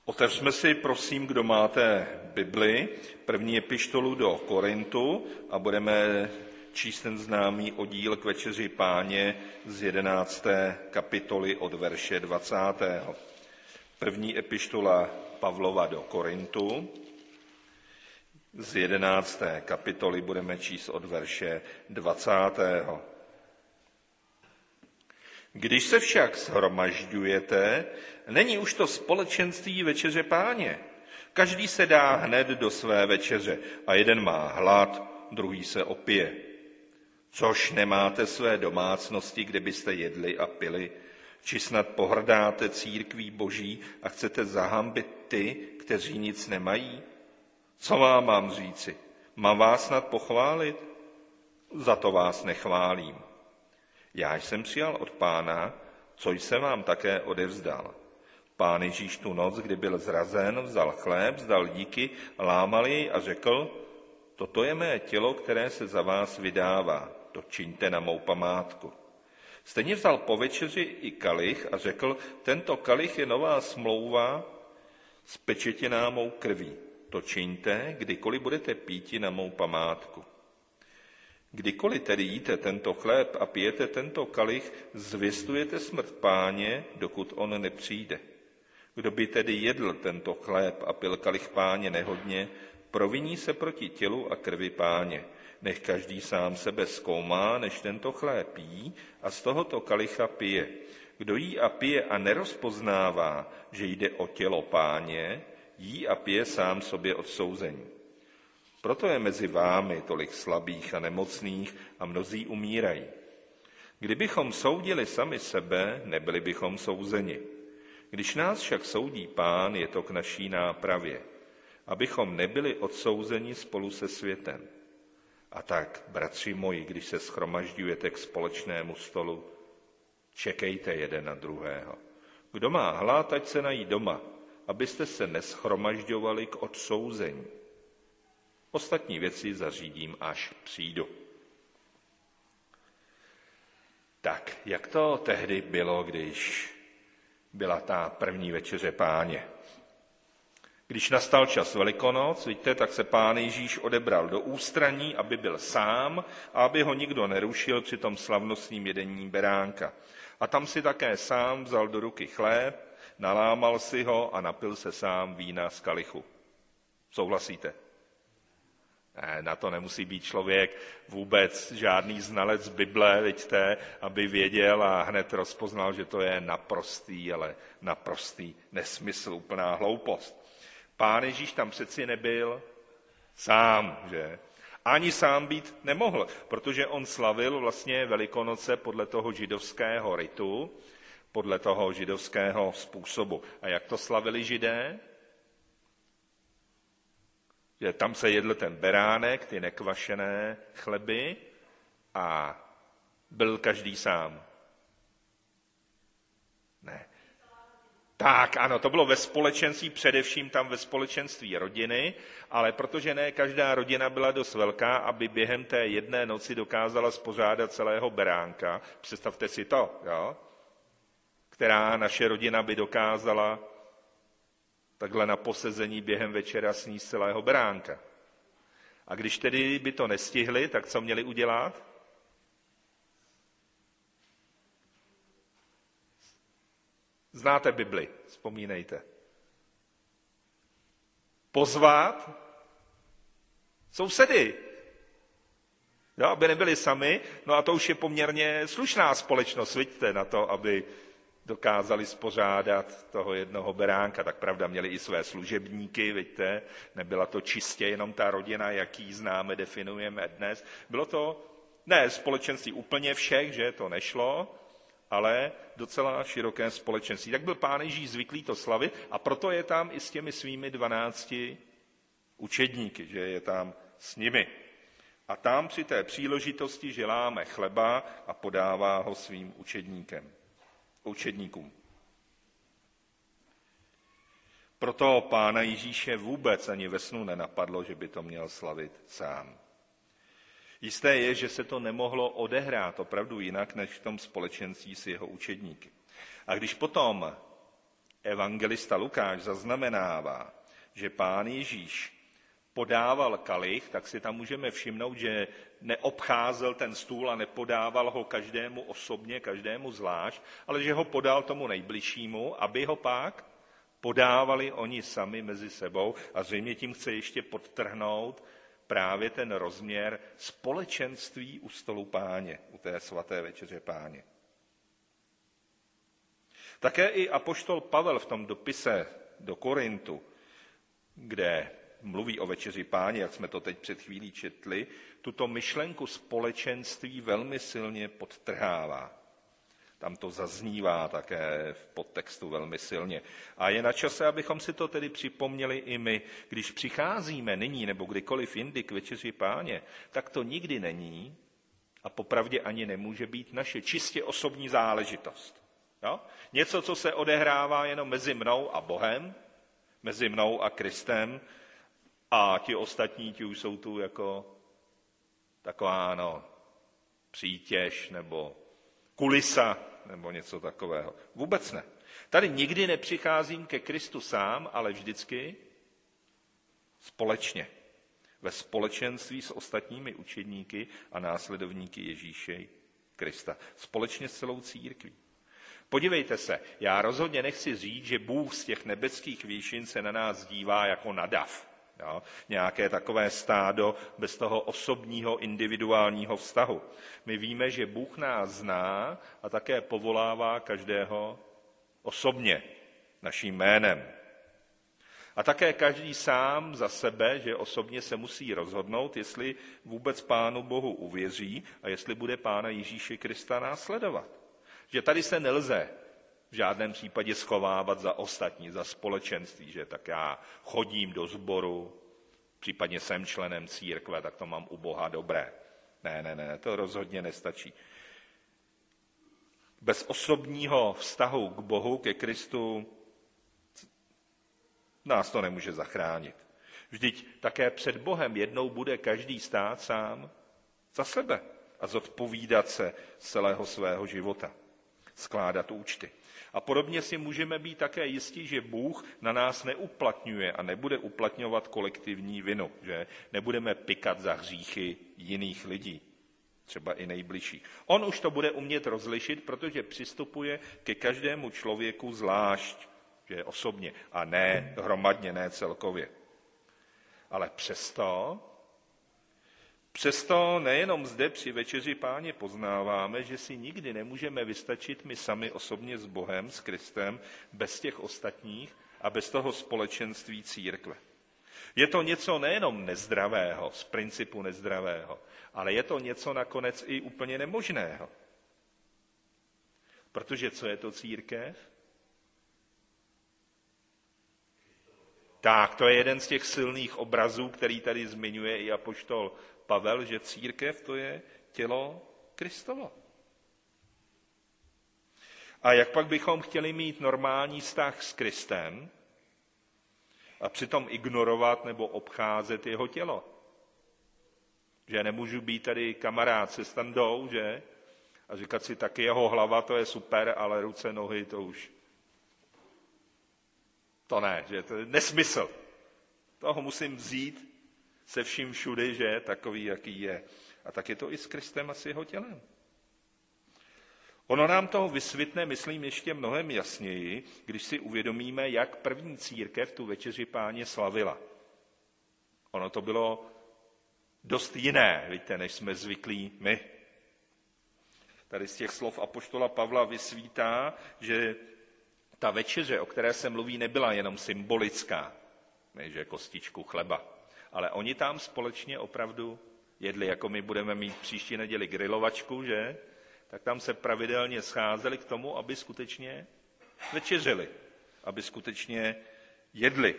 Otevřme si, prosím, kdo máte Bibli, první epištolu do Korintu a budeme číst ten známý oddíl k večeři Páně z 11. kapitoly od verše 20. První epištola Pavlova do Korintu, z 11. kapitoly budeme číst od verše 20. Když se však shromažďujete, není už to společenství večeře Páně. Každý se dá hned do své večeře a jeden má hlad, druhý se opije. Což nemáte své domácnosti, kde byste jedli a pili, či snad pohrdáte církví Boží a chcete zahambit ty, kteří nic nemají? Co vám mám říci? Mám vás snad pochválit? Za to vás nechválím. Já jsem přijal od Pána, co jsem vám také odevzdal. Pán Ježíš tu noc, kdy byl zrazen, vzal chléb, vzdal díky, lámal jej a řekl, toto je mé tělo, které se za vás vydává, to čiňte na mou památku. Stejně vzal po večeři i kalich a řekl, tento kalich je nová smlouva spečetěná mou krví. To čiňte, kdykoliv budete píti na mou památku. Kdykoliv tedy jíte tento chléb a pijete tento kalich, zvěstujete smrt Páně, dokud on nepřijde. Kdo by tedy jedl tento chléb a pil kalich Páně nehodně, proviní se proti tělu a krvi Páně. Nech každý sám sebe zkoumá, než tento chléb jí a z tohoto kalicha pije. Kdo jí a pije a nerozpoznává, že jde o tělo Páně, jí a pije sám sobě odsouzení. Proto je mezi vámi tolik slabých a nemocných a mnozí umírají. Kdybychom soudili sami sebe, nebyli bychom souzeni. Když nás však soudí Pán, je to k naší nápravě, abychom nebyli odsouzeni spolu se světem. A tak, bratři moji, když se shromažďujete k společnému stolu, čekejte jeden na druhého. Kdo má hlad, ať se nají doma, abyste se neschromažďovali k odsouzení. Ostatní věci zařídím, až přijdu. Tak, jak to tehdy bylo, když byla ta první večeře Páně? Když nastal čas Velikonoc, vidíte, tak se Pán Ježíš odebral do ústraní, aby byl sám a aby ho nikdo nerušil při tom slavnostním jedení beránka. A tam si také sám vzal do ruky chléb, nalámal si ho a napil se sám vína z kalichu. Souhlasíte? Ne, na to nemusí být člověk vůbec žádný znalec Bible, vidíte, aby věděl a hned rozpoznal, že to je naprostý nesmysl, úplná hloupost. Pán Ježíš tam přeci nebyl sám, že? Ani sám být nemohl, protože on slavil vlastně Velikonoce podle toho židovského ritu, podle toho židovského způsobu. A jak to slavili Židé? Že tam se jedl ten beránek, ty nekvašené chleby a byl každý sám. Ne. Tak, ano, to bylo ve společenství, především tam ve společenství rodiny, ale protože ne každá rodina byla dost velká, aby během té jedné noci dokázala spořádat celého beránka, představte si to, jo? Která naše rodina by dokázala takhle na posezení během večera sníst celého beránka. A když tedy by to nestihli, tak co měli udělat? Znáte Bibli, vzpomínejte. Pozvat sousedy, jo, aby nebyli sami, no a to už je poměrně slušná společnost, vidíte, na to, aby dokázali spořádat toho jednoho beránka. Tak pravda, měli i své služebníky, vidíte, nebyla to čistě jenom ta rodina, jaký známe, definujeme dnes. Bylo to, ne společenství úplně všech, že to nešlo, ale docela široké společenství. Tak byl Pán Ježíš zvyklý to slavit a proto je tam i s těmi svými 12 učedníky, že je tam s nimi. A tam při té příležitosti, že láme chleba a podává ho svým učedníkům. Proto Pána Ježíše vůbec ani ve snu nenapadlo, že by to měl slavit sám. Jisté je, že se to nemohlo odehrát opravdu jinak, než v tom společenství s jeho učedníky. A když potom Evangelista Lukáš zaznamenává, že Pán Ježíš podával kalich, tak si tam můžeme všimnout, že neobcházel ten stůl a nepodával ho každému osobně, každému zvlášť, ale že ho podal tomu nejbližšímu, aby ho pak podávali oni sami mezi sebou, a zřejmě tím chce ještě podtrhnout právě ten rozměr společenství u stolu Páně, u té svaté večeře Páně. Také i apoštol Pavel v tom dopise do Korintu, kde mluví o večeři Páně, jak jsme to teď před chvílí četli, tuto myšlenku společenství velmi silně podtrhává. Tam to zaznívá také v podtextu velmi silně. A je na čase, abychom si to tedy připomněli i my. Když přicházíme nyní nebo kdykoliv jindy k večeři Páně, tak to nikdy není a popravdě ani nemůže být naše čistě osobní záležitost. Jo? Něco, co se odehrává jenom mezi mnou a Bohem, mezi mnou a Kristem, a ti ostatní, ti už jsou tu jako taková přítěž nebo kulisa nebo něco takového. Vůbec ne. Tady nikdy nepřicházím ke Kristu sám, ale vždycky společně. Ve společenství s ostatními učedníky a následovníky Ježíše Krista. Společně s celou církví. Podívejte se, já rozhodně nechci říct, že Bůh z těch nebeských výšin se na nás dívá jako na dav. Jo? Nějaké takové stádo bez toho osobního, individuálního vztahu. My víme, že Bůh nás zná a také povolává každého osobně, naším jménem. A také každý sám za sebe, že osobně se musí rozhodnout, jestli vůbec Pánu Bohu uvěří a jestli bude Pána Ježíše Krista následovat. Že tady se nelze v žádném případě schovávat za ostatní, za společenství, že tak já chodím do sboru, případně jsem členem církve, tak to mám u Boha dobré. Ne, to rozhodně nestačí. Bez osobního vztahu k Bohu, ke Kristu, nás to nemůže zachránit. Vždyť také před Bohem jednou bude každý stát sám za sebe a zodpovídat se z celého svého života, skládat účty. A podobně si můžeme být také jistí, že Bůh na nás neuplatňuje a nebude uplatňovat kolektivní vinu, že nebudeme pykat za hříchy jiných lidí, třeba i nejbližších. On už to bude umět rozlišit, protože přistupuje ke každému člověku zvlášť, že osobně, a ne hromadně, ne celkově. Ale přesto nejenom zde při večeři Páně poznáváme, že si nikdy nemůžeme vystačit my sami osobně s Bohem, s Kristem, bez těch ostatních a bez toho společenství církve. Je to něco nejenom nezdravého, z principu nezdravého, ale je to něco nakonec i úplně nemožného. Protože co je to církev? Tak, to je jeden z těch silných obrazů, který tady zmiňuje i apoštol Pavel, že církev to je tělo Kristovo. A jak pak bychom chtěli mít normální vztah s Kristem a přitom ignorovat nebo obcházet jeho tělo? Že nemůžu být tady kamarád se Standou, že? A říkat si, taky jeho hlava, to je super, ale ruce, nohy, to už. To ne, že to je nesmysl. Toho musím vzít se vším všudy, že takový, jaký je. A tak je to i s Kristem a s jeho tělem. Ono nám toho vysvětne, myslím, ještě mnohem jasněji, když si uvědomíme, jak první církev tu večeři Páně slavila. Ono to bylo dost jiné, víte, než jsme zvyklí my. Tady z těch slov apoštola Pavla vysvítá, že ta večeře, o které se mluví, nebyla jenom symbolická, že kostičku chleba, ale oni tam společně opravdu jedli, jako my budeme mít příští neděli grilovačku, že? Tak tam se pravidelně scházeli k tomu, aby skutečně večeřili, aby skutečně jedli.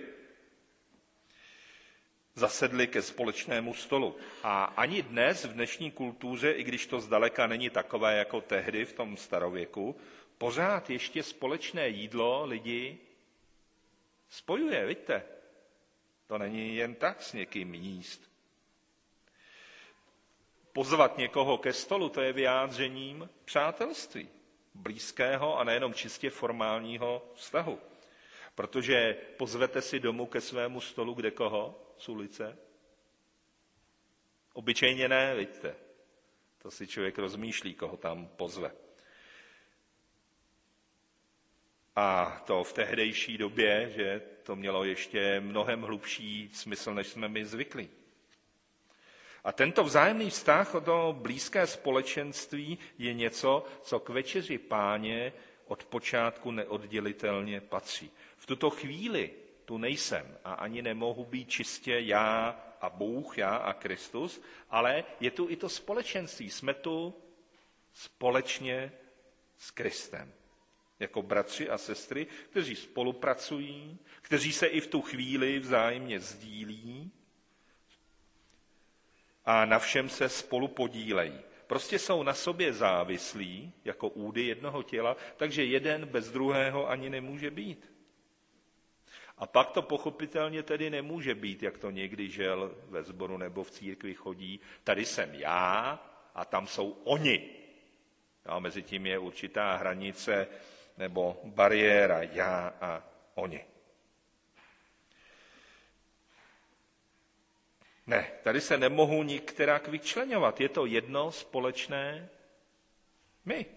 Zasedli ke společnému stolu. A ani dnes v dnešní kultuře, i když to zdaleka není takové jako tehdy v tom starověku, pořád ještě společné jídlo lidi spojuje, vidíte? To není jen tak s někým jíst. Pozvat někoho ke stolu, to je vyjádřením přátelství, blízkého a nejenom čistě formálního vztahu. Protože pozvete si domů ke svému stolu kde koho z ulice? Obyčejně ne, vidíte. To si člověk rozmýšlí, koho tam pozve. A to v tehdejší době, že to mělo ještě mnohem hlubší smysl, než jsme my zvyklí. A tento vzájemný vztah, to blízké společenství je něco, co k večeři Páně od počátku neoddělitelně patří. V tuto chvíli tu nejsem a ani nemohu být čistě já a Bůh, já a Kristus, ale je tu i to společenství. Jsme tu společně s Kristem. Jako bratři a sestry, kteří spolupracují, kteří se i v tu chvíli vzájemně sdílí a na všem se spolu podílejí. Prostě jsou na sobě závislí, jako údy jednoho těla, takže jeden bez druhého ani nemůže být. A pak to pochopitelně tedy nemůže být, jak to někdy žel ve sboru nebo v církvi chodí. Tady jsem já a tam jsou oni. A mezi tím je určitá hranice nebo bariéra já a oni. Ne, tady se nemohu nikterak vyčleňovat. Je to jedno společné my.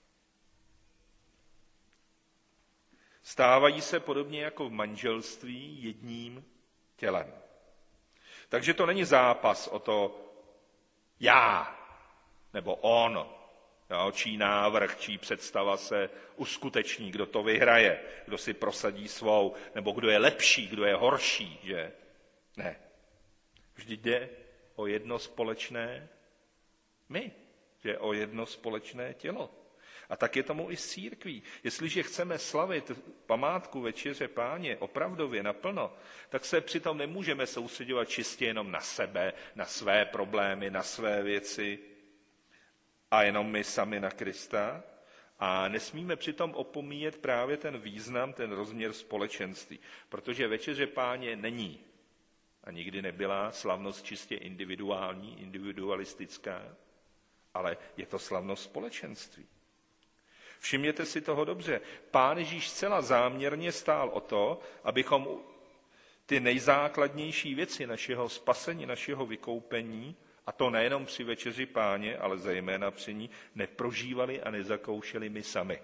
Stávají se podobně jako v manželství jedním tělem. Takže to není zápas o to já nebo on, čí návrh, čí představa se uskuteční, kdo to vyhraje, kdo si prosadí svou, nebo kdo je lepší, kdo je horší, že? Ne. Vždyť jde o jedno společné my, že o jedno společné tělo. A tak je tomu i s církví. Jestliže chceme slavit památku Večeře Páně opravdově naplno, tak se přitom nemůžeme soustředovat čistě jenom na sebe, na své problémy, na své věci a jenom my sami na Krista. A nesmíme přitom opomíjet právě ten význam, ten rozměr společenství. Protože Večeře Páně není a nikdy nebyla slavnost čistě individuální, individualistická, ale je to slavnost společenství. Všimněte si toho dobře. Pán Ježíš zcela záměrně stál o to, abychom ty nejzákladnější věci našeho spasení, našeho vykoupení, a to nejenom při Večeři Páně, ale zejména při ní, neprožívali a nezakoušeli my sami.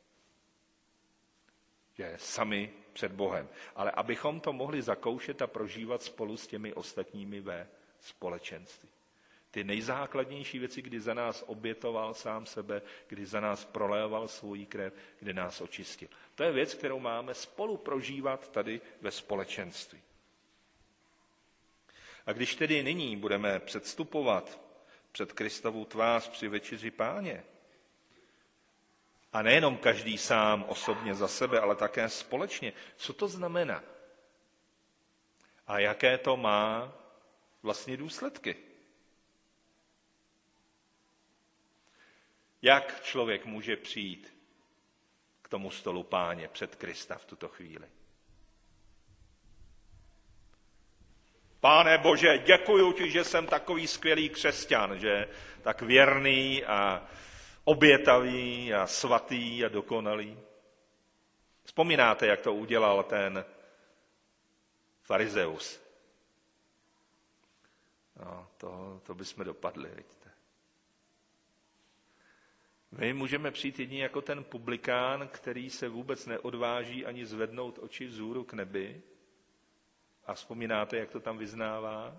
Že sami před Bohem. Ale abychom to mohli zakoušet a prožívat spolu s těmi ostatními ve společenství. Ty nejzákladnější věci, kdy za nás obětoval sám sebe, kdy za nás proléval svou krev, kdy nás očistil. To je věc, kterou máme spolu prožívat tady ve společenství. A když tedy nyní budeme předstupovat před Kristovu tvář při Večeři Páně, a nejenom každý sám osobně za sebe, ale také společně, co to znamená? A jaké to má vlastně důsledky? Jak člověk může přijít k tomu stolu Páně před Krista v tuto chvíli? Páne Bože, děkuju ti, že jsem takový skvělý křesťan, že tak věrný a obětavý a svatý a dokonalý. Vzpomínáte, jak to udělal ten farizeus? No, to bychom dopadli, vidíte. My můžeme přijít jedině jako ten publikán, který se vůbec neodváží ani zvednout oči vzhůru k nebi. A vzpomínáte, jak to tam vyznává?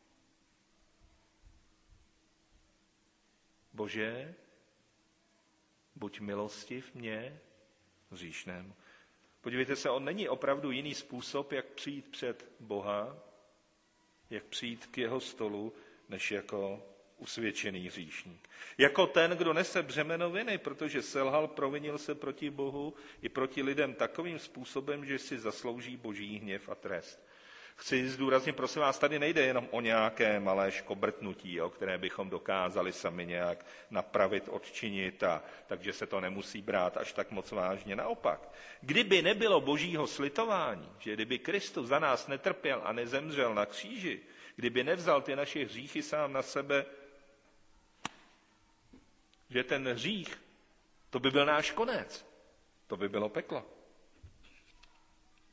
Bože, buď milostiv mě, hříšnému. Podívejte se, on není opravdu jiný způsob, jak přijít před Boha, jak přijít k jeho stolu, než jako usvědčený hříšník. Jako ten, kdo nese břemeno viny, protože selhal, provinil se proti Bohu i proti lidem takovým způsobem, že si zaslouží boží hněv a trest. Chci zdůraznit, prosím vás, tady nejde jenom o nějaké malé škobrtnutí, které bychom dokázali sami nějak napravit, odčinit, takže se to nemusí brát až tak moc vážně. Naopak, kdyby nebylo božího slitování, že kdyby Kristus za nás netrpěl a nezemřel na kříži, kdyby nevzal ty naše hříchy sám na sebe, že ten hřích, to by byl náš konec, to by bylo peklo.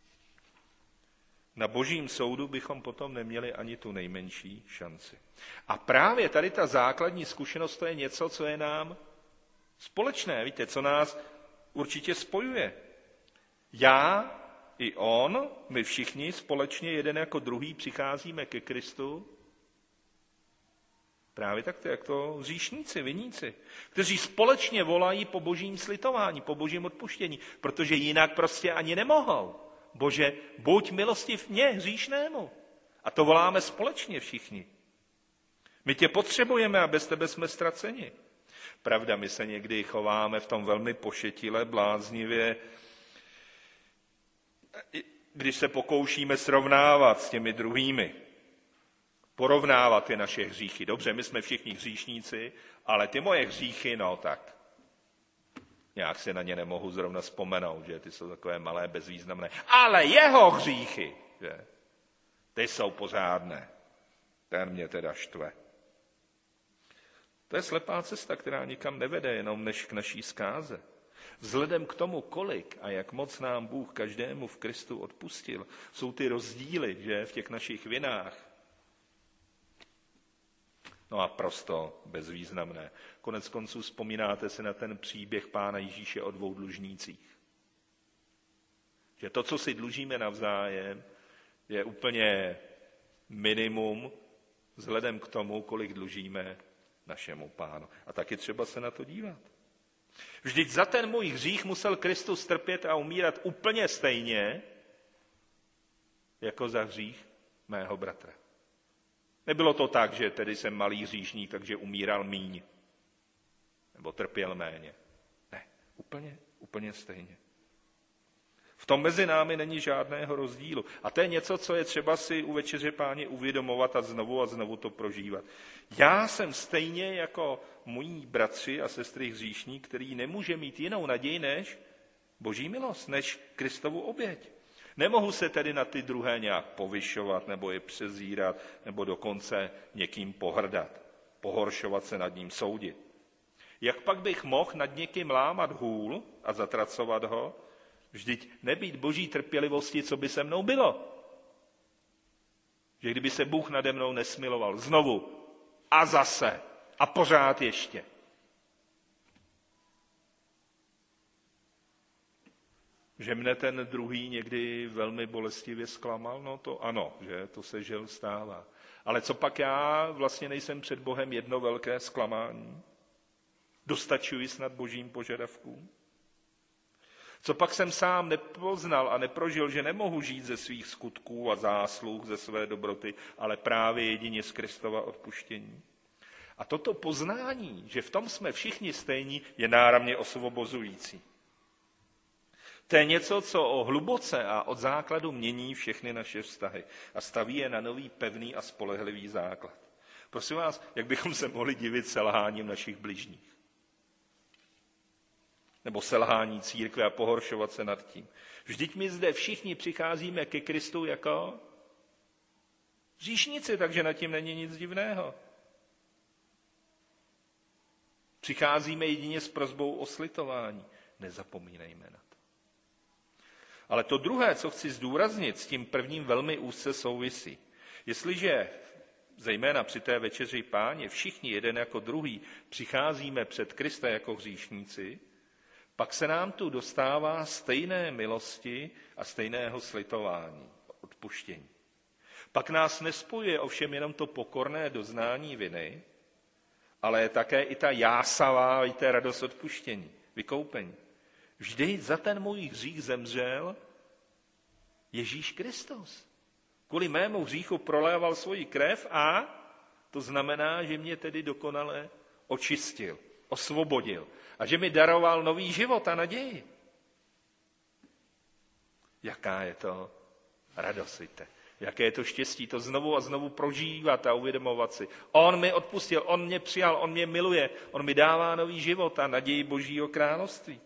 Na božím soudu bychom potom neměli ani tu nejmenší šanci. A právě tady ta základní zkušenost, to je něco, co je nám společné. Víte, co nás určitě spojuje. Já i on, my všichni společně jeden jako druhý přicházíme ke Kristu. Právě tak, jak to hříšníci, viníci, kteří společně volají po božím slitování, po božím odpuštění, protože jinak prostě ani nemohou. Bože, buď milostiv mně, hříšnému. A to voláme společně všichni. My tě potřebujeme a bez tebe jsme ztraceni. Pravda, my se někdy chováme v tom velmi pošetile, bláznivě, když se pokoušíme srovnávat s těmi druhými. Porovnávat ty naše hříchy. Dobře, my jsme všichni hříšníci, ale ty moje hříchy, no tak. Nějak si na ně nemohu zrovna vzpomenout, že ty jsou takové malé, bezvýznamné. Ale jeho hříchy, že? Ty jsou pořádné. Ten mě teda štve. To je slepá cesta, která nikam nevede, jenom než k naší zkáze. Vzhledem k tomu, kolik a jak moc nám Bůh každému v Kristu odpustil, jsou ty rozdíly, že, v těch našich vinách. No a prosto bezvýznamné. Konec konců vzpomínáte si na ten příběh Pána Ježíše o 2 dlužnících. Že to, co si dlužíme navzájem, je úplně minimum vzhledem k tomu, kolik dlužíme našemu Pánu. A taky třeba se na to dívat. Vždyť za ten můj hřích musel Kristus trpět a umírat úplně stejně, jako za hřích mého bratra. Nebylo to tak, že tedy jsem malý hříšník, takže umíral míň. Nebo trpěl méně. Ne, úplně stejně. V tom mezi námi není žádného rozdílu. A to je něco, co je třeba si u Večeře Páně uvědomovat a znovu to prožívat. Já jsem stejně jako moji bratři a sestry hříšník, který nemůže mít jinou naději než boží milost, než Kristovu oběť. Nemohu se tedy na ty druhé nějak povyšovat, nebo je přezírat, nebo dokonce někým pohrdat, pohoršovat se nad ním, soudit. Jak pak bych mohl nad někým lámat hůl a zatracovat ho, vždyť nebýt boží trpělivosti, co by se mnou bylo. Že kdyby se Bůh nade mnou nesmiloval znovu a zase a pořád ještě. Že mne ten druhý někdy velmi bolestivě zklamal, no to ano, že to se žel stává. Ale co pak já vlastně nejsem před Bohem jedno velké zklamání? Dostačuji snad božím požadavkům? Co pak jsem sám nepoznal a neprožil, že nemohu žít ze svých skutků a zásluh, ze své dobroty, ale právě jedině z Kristova odpuštění? A toto poznání, že v tom jsme všichni stejní, je náramně osvobozující. To je něco, co o hluboce a od základu mění všechny naše vztahy a staví je na nový, pevný a spolehlivý základ. Prosím vás, jak bychom se mohli divit selháním našich bližních? Nebo selhání církve a pohoršovat se nad tím. Vždyť my zde všichni přicházíme ke Kristu jako hříšníci, takže nad tím není nic divného. Přicházíme jedině s prosbou o slitování. Nezapomínejme na to. Ale to druhé, co chci zdůraznit, s tím prvním velmi úzce souvisí. Jestliže, zejména při té večeři Páně, všichni jeden jako druhý přicházíme před Krista jako hříšníci, pak se nám tu dostává stejné milosti a stejného slitování, odpuštění. Pak nás nespojuje ovšem jenom to pokorné doznání viny, ale také i ta jásavá, víte, radost odpuštění, vykoupení. Vždyť za ten můj hřích zemřel Ježíš Kristus. Kvůli mému hříchu proléval svoji krev a to znamená, že mě tedy dokonale očistil, osvobodil a že mi daroval nový život a naději. Jaká je to radost, víte? Jaké je to štěstí, to znovu a znovu prožívat a uvědomovat si. On mi odpustil, on mě přijal, on mě miluje, on mi dává nový život a naději Božího království.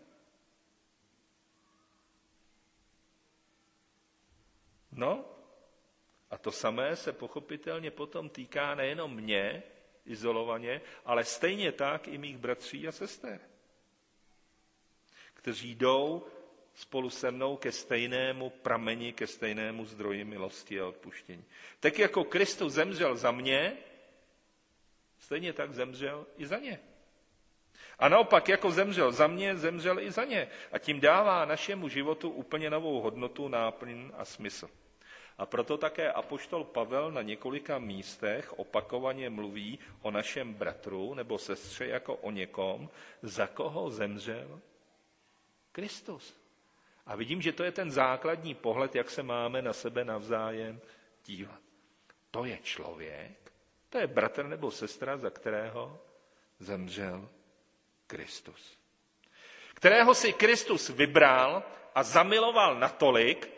No, a to samé se pochopitelně potom týká nejenom mě, izolovaně, ale stejně tak i mých bratří a sester, kteří jdou spolu se mnou ke stejnému prameni, ke stejnému zdroji milosti a odpuštění. Tak jako Kristus zemřel za mě, stejně tak zemřel i za ně. A naopak, jako zemřel za mě, zemřel i za ně. A tím dává našemu životu úplně novou hodnotu, náplň a smysl. A proto také apoštol Pavel na několika místech opakovaně mluví o našem bratru nebo sestře jako o někom, za koho zemřel Kristus. A vidím, že to je ten základní pohled, jak se máme na sebe navzájem dívat. To je člověk, to je bratr nebo sestra, za kterého zemřel Kristus. Kterého si Kristus vybral a zamiloval natolik,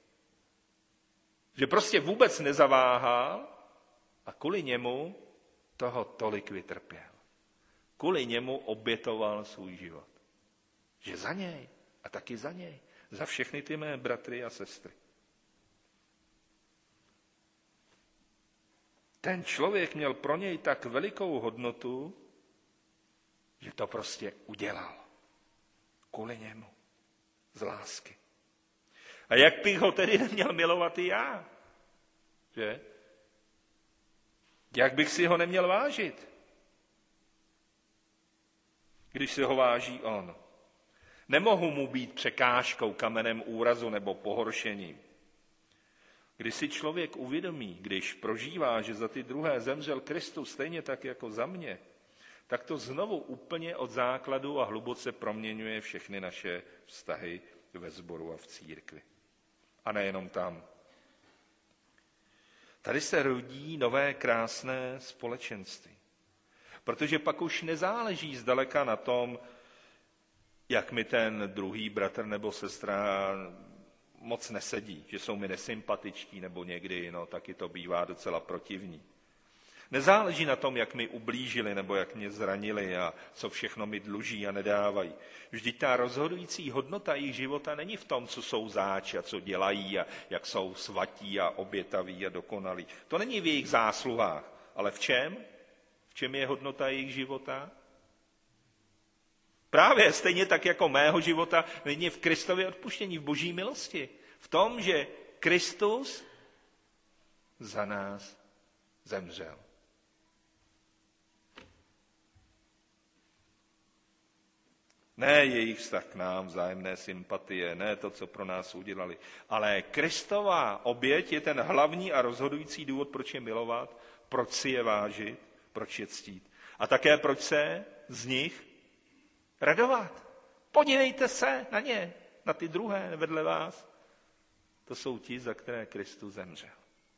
že prostě vůbec nezaváhal a kvůli němu toho tolik vytrpěl. Kvůli němu obětoval svůj život. Že za něj a taky za něj. Za všechny ty mé bratry a sestry. Ten člověk měl pro něj tak velikou hodnotu, že to prostě udělal. Kvůli němu. Z lásky. A jak bych ho tedy neměl milovat i já? Že? Jak bych si ho neměl vážit? Když si ho váží on. Nemohu mu být překážkou, kamenem úrazu nebo pohoršením. Když si člověk uvědomí, když prožívá, že za ty druhé zemřel Kristus stejně tak jako za mě, tak to znovu úplně od základu a hluboce proměňuje všechny naše vztahy ve sboru a v církvi. A nejenom tam. Tady se rodí nové krásné společenství. Protože pak už nezáleží zdaleka na tom, jak mi ten druhý bratr nebo sestra moc nesedí, že jsou mi nesympatičtí nebo někdy, taky to bývá docela protivní. Nezáleží na tom, jak mi ublížili nebo jak mě zranili a co všechno mi dluží a nedávají. Vždyť ta rozhodující hodnota jejich života není v tom, co jsou záč a co dělají a jak jsou svatí a obětaví a dokonalí. To není v jejich zásluhách, ale v čem? V čem je hodnota jejich života? Právě stejně tak jako mého života není v Kristově odpuštění, v boží milosti. V tom, že Kristus za nás zemřel. Ne jejich vztah k nám, vzájemné sympatie, ne to, co pro nás udělali. Ale Kristova oběť je ten hlavní a rozhodující důvod, proč je milovat, proč si je vážit, proč je ctít. A také proč se z nich radovat. Podívejte se na ně, na ty druhé vedle vás. To jsou ti, za které Kristus zemřel.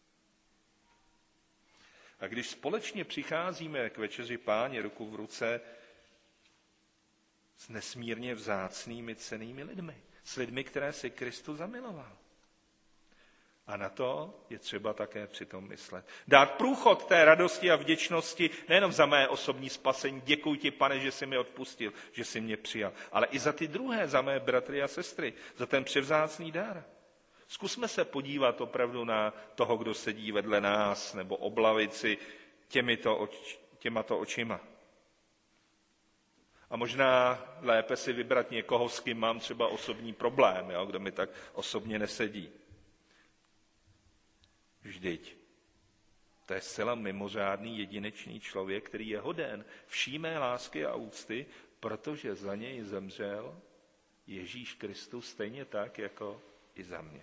A když společně přicházíme k večeři Páně ruku v ruce s nesmírně vzácnými cennými lidmi, s lidmi, které si Kristus zamiloval. A na to je třeba také přitom myslet. Dát průchod té radosti a vděčnosti nejenom za mé osobní spasení, děkuji ti, Pane, že jsi mi odpustil, že jsi mě přijal, ale i za ty druhé, za mé bratry a sestry, za ten převzácný dar. Zkusme se podívat opravdu na toho, kdo sedí vedle nás, nebo oblavit si těmato očima. A možná lépe si vybrat někoho, s kým mám třeba osobní problém, kdo mi tak osobně nesedí. Vždyť to je zcela mimořádný jedinečný člověk, který je hoden vší mé lásky a úcty, protože za něj zemřel Ježíš Kristus stejně tak, jako i za mě.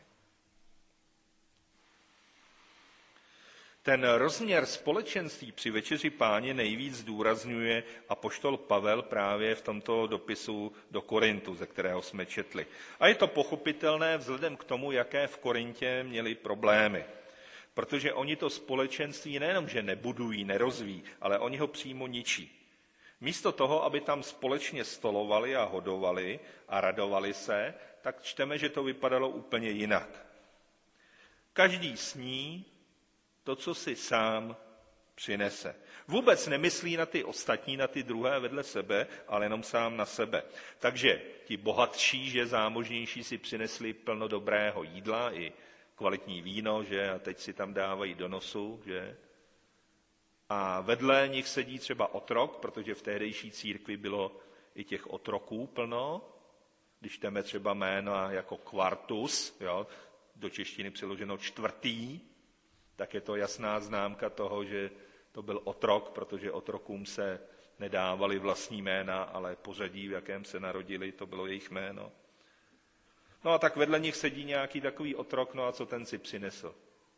Ten rozměr společenství při večeři Páně nejvíc zdůrazňuje apoštol Pavel právě v tomto dopisu do Korintu, ze kterého jsme četli. A je to pochopitelné vzhledem k tomu, jaké v Korintě měli problémy. Protože oni to společenství nejenom, že nebudují, nerozvíjí, ale oni ho přímo ničí. Místo toho, aby tam společně stolovali a hodovali a radovali se, tak čteme, že to vypadalo úplně jinak. Každý sní to, co si sám přinese. Vůbec nemyslí na ty ostatní, na ty druhé vedle sebe, ale jenom sám na sebe. Takže ti bohatší, že zámožnější si přinesli plno dobrého jídla i kvalitní víno, že a teď si tam dávají do nosu, že. A vedle nich sedí třeba otrok, protože v tehdejší církvi bylo i těch otroků plno. Když čteme třeba jméno jako Quartus, jo, do češtiny přeloženo čtvrtý, tak je to jasná známka toho, že to byl otrok, protože otrokům se nedávali vlastní jména, ale pořadí, v jakém se narodili, to bylo jejich jméno. No a tak vedle nich sedí nějaký takový otrok, no a co ten si přinesl?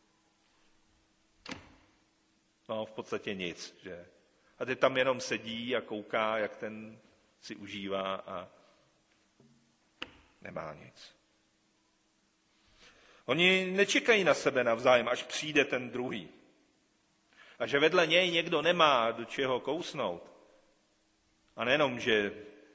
No v podstatě nic, že? A teď tam jenom sedí a kouká, jak ten si užívá a nemá nic. Oni nečekají na sebe navzájem, až přijde ten druhý. A že vedle něj někdo nemá do čeho kousnout. A nejenom, že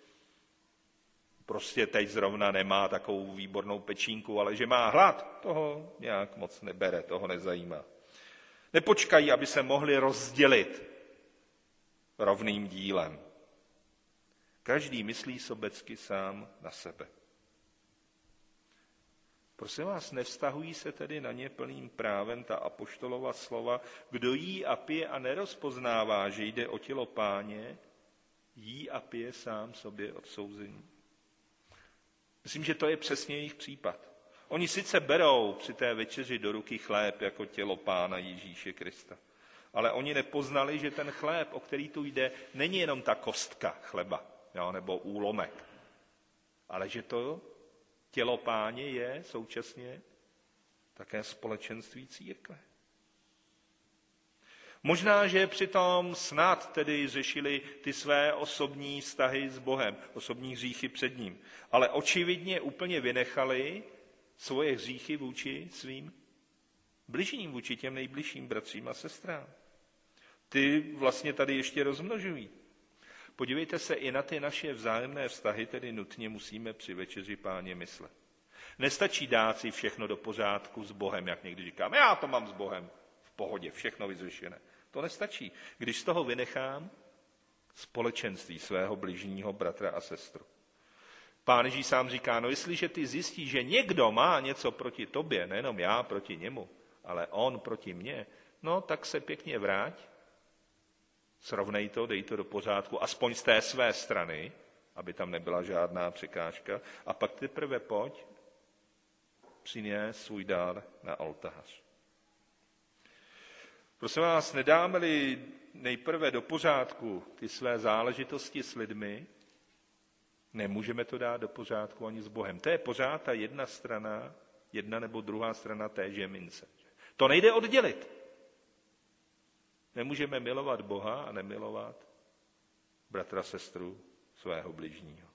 prostě teď zrovna nemá takovou výbornou pečínku, ale že má hlad, toho nějak moc nebere, toho nezajímá. Nepočkají, aby se mohli rozdělit rovným dílem. Každý myslí sobecky sám na sebe. Prosím vás, nevztahují se tedy na ně plným právem ta apoštolova slova, kdo jí a pije a nerozpoznává, že jde o tělo Páně, jí a pije sám sobě odsouzení. Myslím, že to je přesně jejich případ. Oni sice berou při té večeři do ruky chléb jako tělo Pána Ježíše Krista, ale oni nepoznali, že ten chléb, o který tu jde, není jenom ta kostka chleba, jo, nebo úlomek, ale že to tělo Páně je současně také společenství církve. Možná, že přitom snad tedy řešili ty své osobní vztahy s Bohem, osobní hříchy před ním, ale očividně úplně vynechali svoje hříchy vůči svým bližním, vůči těm nejbližším bratřím a sestrám. Ty vlastně tady ještě rozmnožují. Podívejte se, i na ty naše vzájemné vztahy tedy nutně musíme při večeři Páně myslet. Nestačí dát si všechno do pořádku s Bohem, jak někdy říkám, já to mám s Bohem v pohodě, všechno vyřešené. To nestačí. Když z toho vynechám společenství svého bližního bratra a sestru. Pán Ježíš sám říká, no jestliže ty zjistíš, že někdo má něco proti tobě, nejenom já proti němu, ale on proti mně, no tak se pěkně vrať, srovnej to, dej to do pořádku, aspoň z té své strany, aby tam nebyla žádná překážka, a pak teprve pojď přinést svůj dár na oltář. Prosím vás, nedáme-li nejprve do pořádku ty své záležitosti s lidmi, nemůžeme to dát do pořádku ani s Bohem. To je pořád ta jedna strana, jedna nebo druhá strana téže mince. To nejde oddělit. Nemůžeme milovat Boha a nemilovat bratra, sestru svého bližního.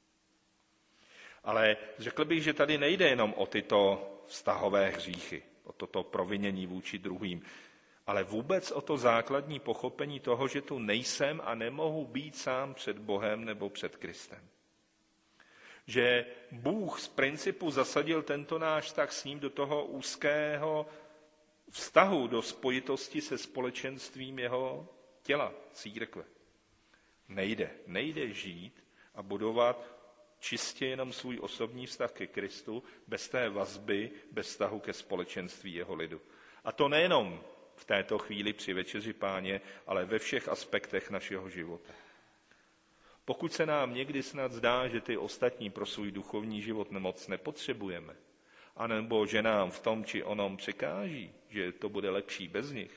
Ale řekl bych, že tady nejde jenom o tyto vztahové hříchy, o toto provinění vůči druhým, ale vůbec o to základní pochopení toho, že tu nejsem a nemohu být sám před Bohem nebo před Kristem. Že Bůh z principu zasadil tento náš vztah s ním do toho úzkého vztahu, do spojitosti se společenstvím jeho těla, církve. Nejde žít a budovat čistě jenom svůj osobní vztah ke Kristu, bez té vazby, bez vztahu ke společenství jeho lidu. A to nejenom v této chvíli při večeři Páně, ale ve všech aspektech našeho života. Pokud se nám někdy snad zdá, že ty ostatní pro svůj duchovní život moc nepotřebujeme, anebo že nám v tom či onom překáží, že to bude lepší bez nich,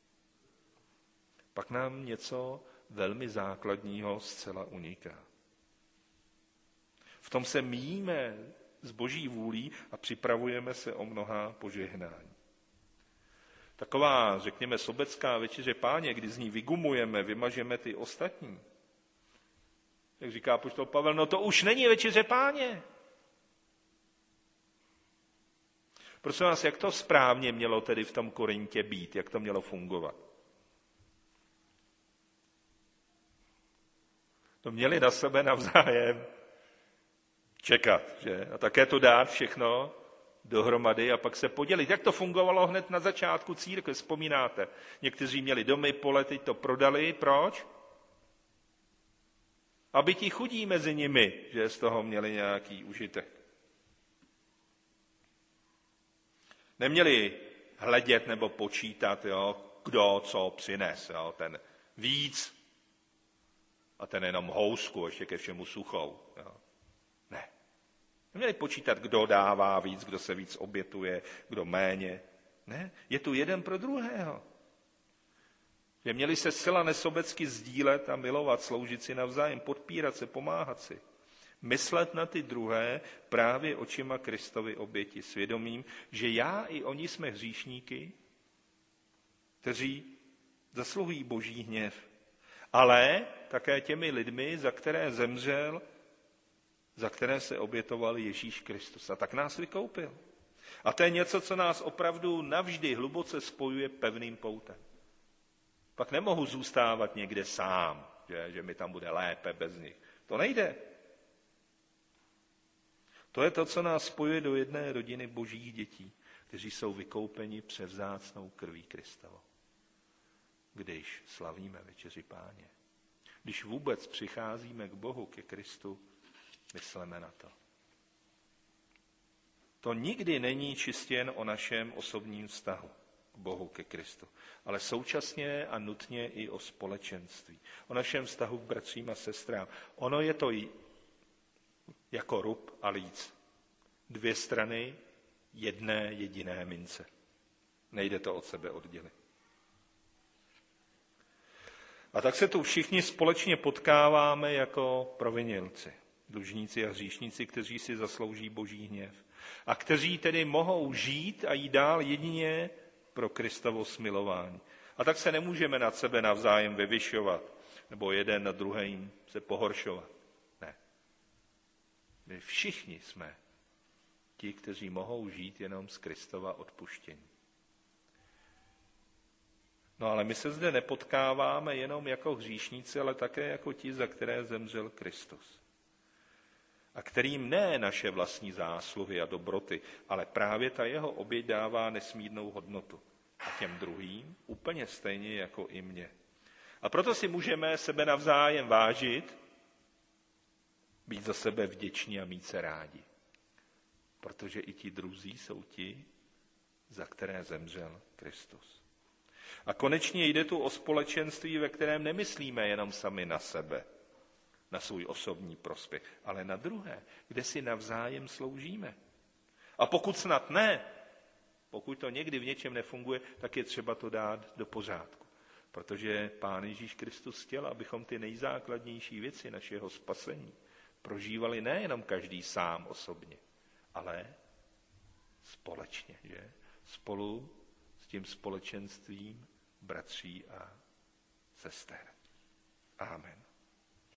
pak nám něco velmi základního zcela uniká. V tom se míjíme s Boží vůlí a připravujeme se o mnohá požehnání. Taková, řekněme, sobecká večeře Páně, kdy z ní vygumujeme, vymažeme ty ostatní. Jak říká apoštol Pavel, no to už není večeře Páně. Prosím vás, jak to správně mělo tedy v tom Korintě být, jak to mělo fungovat? To měli na sebe navzájem čekat, že? A také to dát všechno dohromady a pak se podělit. Jak to fungovalo hned na začátku církve, vzpomínáte? Někteří měli domy, pole, teď to prodali. Proč? Aby ti chudí mezi nimi, že z toho měli nějaký užitek. Neměli hledět nebo počítat, jo, kdo co přines, jo, ten víc a ten jenom housku, ještě ke všemu suchou. Jo. Ne. Neměli počítat, kdo dává víc, kdo se víc obětuje, kdo méně. Ne, je tu jeden pro druhého. Že měli se zcela nesobecky sdílet a milovat, sloužit si navzájem, podpírat se, pomáhat si. Myslet na ty druhé právě očima Kristovy oběti, svědomím, že já i oni jsme hříšníky, kteří zasluhují boží hněv, ale také těmi lidmi, za které zemřel, za které se obětoval Ježíš Kristus. A tak nás vykoupil. A to je něco, co nás opravdu navždy hluboce spojuje pevným poutem. Pak nemohu zůstávat někde sám, že mi tam bude lépe bez nich. To nejde. To je to, co nás spojuje do jedné rodiny božích dětí, kteří jsou vykoupeni převzácnou krví Kristovo. Když slavíme večeři Páně, když vůbec přicházíme k Bohu, ke Kristu, mysleme na to. To nikdy není čistě jen o našem osobním vztahu k Bohu, ke Kristu, ale současně a nutně i o společenství, o našem vztahu k bratřím a sestrám. Ono je to jako rub a líc. Dvě strany jedné jediné mince. Nejde to od sebe oddělit. A tak se tu všichni společně potkáváme jako provinělci, dlužníci a hříšníci, kteří si zaslouží boží hněv. A kteří tedy mohou žít a jít dál jedině pro Kristovo smilování. A tak se nemůžeme nad sebe navzájem vyvyšovat, nebo jeden nad druhým se pohoršovat. Ne. My všichni jsme ti, kteří mohou žít jenom z Kristova odpuštění. No ale my se zde nepotkáváme jenom jako hříšníci, ale také jako ti, za které zemřel Kristus. A kterým ne naše vlastní zásluhy a dobroty, ale právě ta jeho oběť dává nesmírnou hodnotu. A těm druhým úplně stejně jako i mně. A proto si můžeme sebe navzájem vážit, být za sebe vděční a mít se rádi. Protože i ti druzí jsou ti, za které zemřel Kristus. A konečně jde tu o společenství, ve kterém nemyslíme jenom sami na sebe, na svůj osobní prospěch, ale na druhé, kde si navzájem sloužíme. A pokud snad ne, pokud to někdy v něčem nefunguje, tak je třeba to dát do pořádku. Protože Pán Ježíš Kristus chtěl, abychom ty nejzákladnější věci našeho spasení prožívali nejenom každý sám osobně, ale společně, že? Spolu s tím společenstvím bratří a sester. Amen.